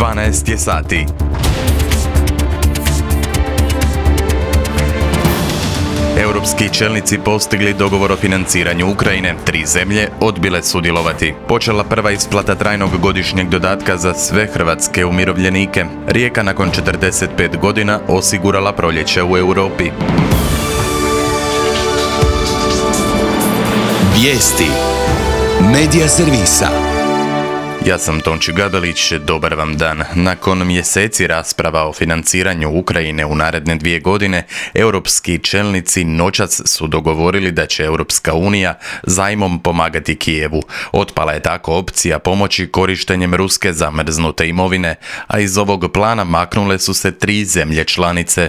12 je sati. Europski čelnici postigli dogovor o financiranju Ukrajine. 3 zemlje odbile sudjelovati. Počela prva isplata trajnog godišnjeg dodatka za sve hrvatske umirovljenike. Rijeka nakon 45 godina osigurala proljeće u Europi. Vijesti Medija servisa. Ja sam Tonči Gabelić, dobar vam dan. Nakon mjeseci rasprava o financiranju Ukrajine u naredne 2 godine, europski čelnici noćas su dogovorili da će Europska unija zajmom pomagati Kijevu. Otpala je tako opcija pomoći korištenjem ruske zamrznute imovine, a iz ovog plana maknule su se 3 zemlje članice.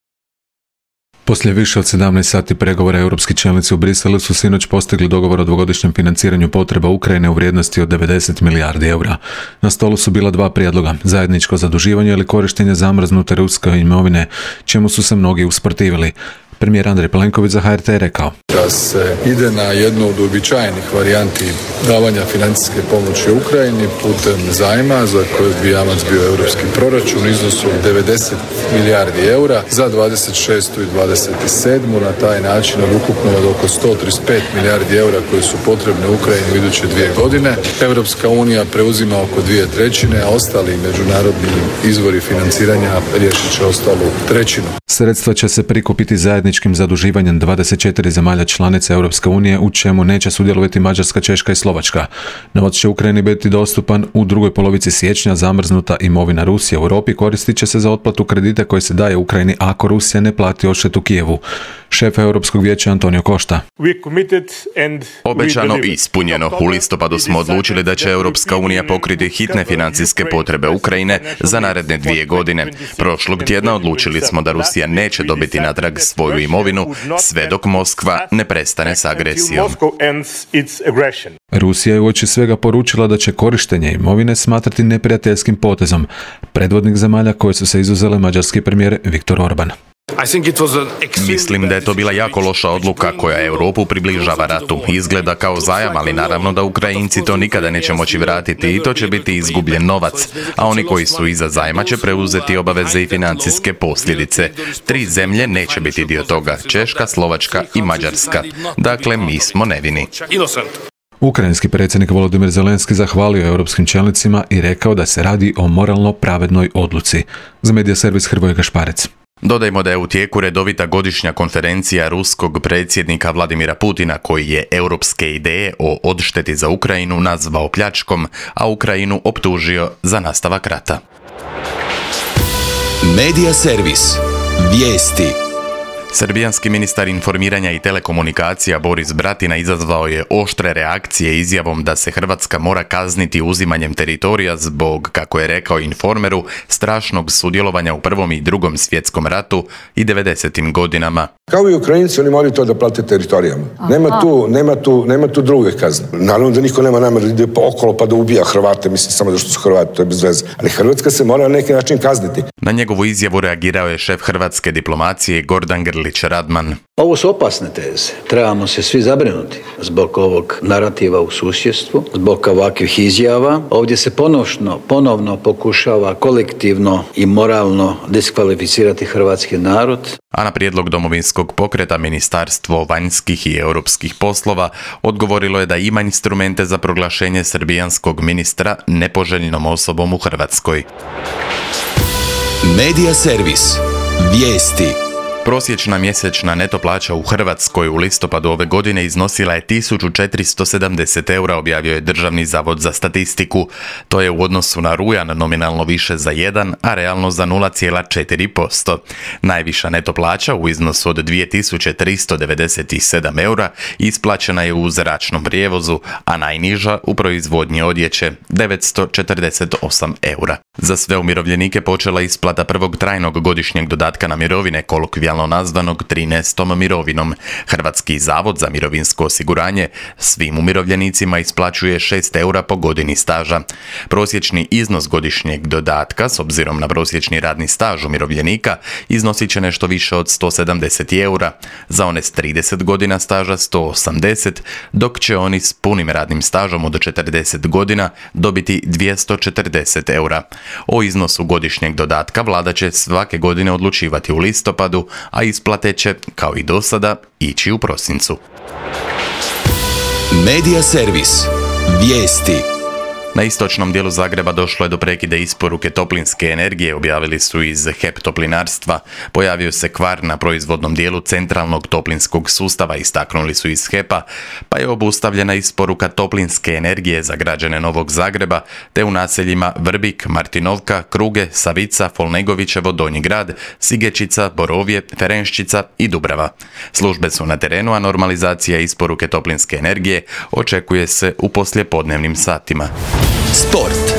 Poslije više od 17 sati pregovora europski čelnici u Briselu su sinoć postigli dogovor o dvogodišnjem financiranju potreba Ukrajine u vrijednosti od 90 milijardi eura. Na stolu su bila 2 prijedloga, zajedničko zaduživanje ili korištenje zamrznute ruske imovine, čemu su se mnogi usprotivili. Premijer Andrej Plenković za HRT je rekao da se ide na jednu od uobičajenih varijanti davanja financijske pomoći Ukrajini putem zajma za kojeg bi jamac bio europski proračun u iznosu od 90 milijardi eura za 26. i 27. Na taj način od ukupno od oko 135 milijardi eura koje su potrebne Ukrajini u iduće 2 godine. Europska unija preuzima oko 2/3, a ostali međunarodni izvori financiranja riješit će ostalu trećinu. Sredstva će se prikupiti zajedničkim zaduživanjem 24 zemalja članica Europske unije, u čemu neće sudjelovati Mađarska, Češka i Slovačka. Novac će Ukrajini biti dostupan u drugoj polovici siječnja. Zamrznuta imovina Rusije u Europi koristit će se za otplatu kredita koji se daje Ukrajini ako Rusija ne plati odštetu Kijevu. Šef Europskog vijeća Antonio Costa. Obećano i ispunjeno. U listopadu smo odlučili da će Europska unija pokriti hitne financijske potrebe Ukrajine za naredne 2 godine. Prošlog tjedna odlučili smo da Rusija neće dobiti natrag svoju imovinu sve dok Moskva ne prestane s agresijom. Rusija je uoči svega poručila da će korištenje imovine smatrati neprijateljskim potezom. Predvodnik zemalja koje su se izuzele mađarski premijer Viktor Orban. Mislim da je to bila jako loša odluka koja Europu približava ratu. Izgleda kao zajam, ali naravno da Ukrajinci to nikada neće moći vratiti i to će biti izgubljen novac, a oni koji su iza zajma će preuzeti obaveze i financijske posljedice. 3 zemlje neće biti dio toga, Češka, Slovačka i Mađarska. Dakle, mi smo nevini. Ukrajinski predsjednik Volodymyr Zelenski zahvalio europskim čelnicima i rekao da se radi o moralno pravednoj odluci. Za medija servis Hrvoje Gašparec. Dodajmo da je u tijeku redovita godišnja konferencija ruskog predsjednika Vladimira Putina koji je europske ideje o odšteti za Ukrajinu nazvao pljačkom, a Ukrajinu optužio za nastavak rata. Medija servis. Vijesti. Srbijanski ministar informiranja i telekomunikacija Boris Bratina izazvao je oštre reakcije izjavom da se Hrvatska mora kazniti uzimanjem teritorija zbog, kako je rekao Informeru, strašnog sudjelovanja u Prvom i Drugom svjetskom ratu i 90. godinama. Kao i Ukrajinci, oni moraju to da plate teritorijama. Nema tu druge kazne. Naravno da niko nema namjeru da ide okolo pa da ubija Hrvate, mislim samo zato što su Hrvati, to je bez veze. Ali Hrvatska se mora na neki način kazniti. Na njegovu izjavu reagirao je šef hrvatske diplomacije Gordan Grlić-Radman. Ovo su opasne teze. Trebamo se svi zabrinuti zbog ovog narativa u susjedstvu, zbog ovakvih izjava. Ovdje se ponovno pokušava kolektivno i moralno diskvalificirati hrvatski narod. A na prijedlog Domovinskog pokreta Ministarstvo vanjskih i europskih poslova odgovorilo je da ima instrumente za proglašenje srbijanskog ministra nepoželjnom osobom u Hrvatskoj. Medija servis. Vijesti. Prosječna mjesečna neto plaća u Hrvatskoj u listopadu ove godine iznosila je 1470 eura, objavio je Državni zavod za statistiku. To je u odnosu na rujan nominalno više za 1, a realno za 0,4%. Najviša neto plaća u iznosu od 2397 eura isplaćena je u zračnom prijevozu, a najniža u proizvodnji odjeće 948 eura. Za sve umirovljenike počela isplata prvog trajnog godišnjeg dodatka na mirovine, kolokvijalno kolokvijalno nazvanog 13. mirovinom. Hrvatski zavod za mirovinsko osiguranje svim umirovljenicima isplaćuje 6 eura po godini staža. Prosječni iznos godišnjeg dodatka, s obzirom na prosječni radni staž umirovljenika, iznosit će nešto više od 170 eura. Za one s 30 godina staža 180, dok će oni s punim radnim stažom od 40 godina dobiti 240 eura. O iznosu godišnjeg dodatka vlada će svake godine odlučivati u listopadu, a isplate će, kao i do sada, ići u prosincu. Medija servis. Vijesti. Na istočnom dijelu Zagreba došlo je do prekida isporuke toplinske energije, objavili su iz HEP Toplinarstva. Pojavio se kvar na proizvodnom dijelu centralnog toplinskog sustava, istaknuli su iz HEP-a, pa je obustavljena isporuka toplinske energije za građane Novog Zagreba, te u naseljima Vrbik, Martinovka, Kruge, Savica, Folnegovićevo, Donji grad, Sigečica, Borovje, Ferenščica i Dubrava. Službe su na terenu, a normalizacija isporuke toplinske energije očekuje se u poslijepodnevnim satima. Sport.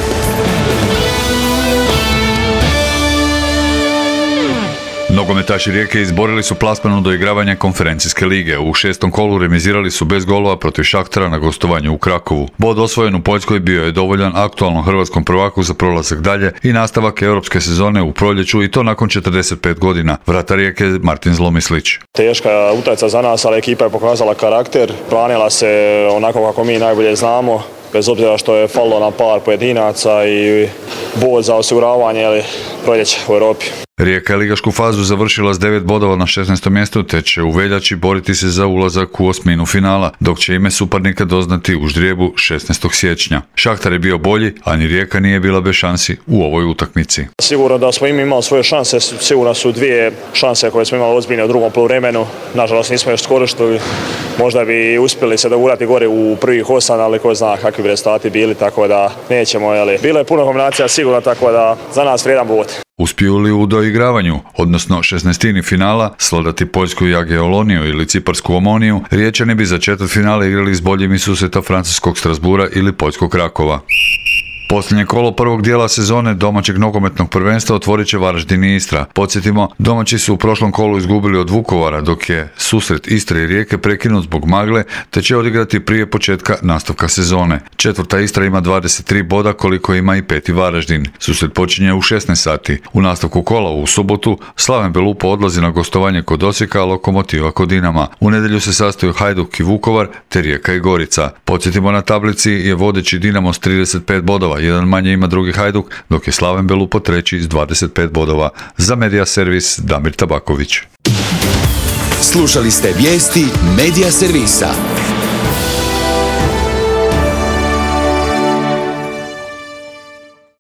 Nogometaši Rijeke izborili su plasman u doigravanje konferencijske lige. U 6. kolu remizirali su bez golova protiv Šahtara na gostovanju u Krakovu. Bod osvojen u Poljskoj bio je dovoljan aktualnom hrvatskom prvaku za prolazak dalje i nastavak europske sezone u proljeću, i to nakon 45 godina. Vratar Rijeke Martin Zlomislić. Teška utakmica za nas, ali ekipa je pokazala karakter, branila se onako kako mi najbolje znamo, bez obzira što je falilo na par pojedinaca i bod za osiguravanje proljeća u Europi. Rijeka je ligašku fazu završila s 9 bodova na 16. mjestu, te će u veljači boriti se za ulazak u osminu finala, dok će ime suparnika doznati u ždrijebu 16. siječnja. Šahtar je bio bolji, a ni Rijeka nije bila bez šansi u ovoj utakmici. Sigurno da smo imali svoje šanse, sigurno su dvije šanse koje smo imali ozbiljne u drugom poluvremenu. Nažalost nismo još iskoristili, možda bi uspjeli se dogurati gore u prvih 8, ali ko zna kakvi bi rezultati bili, tako da nećemo. Bilo je puno kombinacija sigurno, tako da za nas vrijedan bod. Uspiju li u doigravanju, odnosno 16. finala, sladati poljsku Jagielloniju ili ciparsku Omoniju, Riječani bi za četvrtfinale igrali s boljim iz susreta francuskog Strasbura ili poljskog Krakova. Posljednje kolo prvog dijela sezone domaćeg nogometnog prvenstva otvorit će Varaždin i Istra. Podsjetimo, domaći su u prošlom kolu izgubili od Vukovara, dok je susret Istre i Rijeke prekinut zbog magle, te će odigrati prije početka nastavka sezone. Četvrta Istra ima 23 boda, koliko ima i peti Varaždin. Susret počinje u 16 sati. U nastavku kola u subotu Slaven Belupo odlazi na gostovanje kod Osijeka, a Lokomotiva kod Dinama. U nedjelju se sastaju Hajduk i Vukovar, te Rijeka i Gorica. Podsjetimo, na tablici je vodeći Dinamo s 35 bodova, jedan manje ima drugi Hajduk, dok je Slaven Belupo treći s 25 bodova. Za Medija servis Damir Tabaković. Slušali ste vijesti Medija servisa.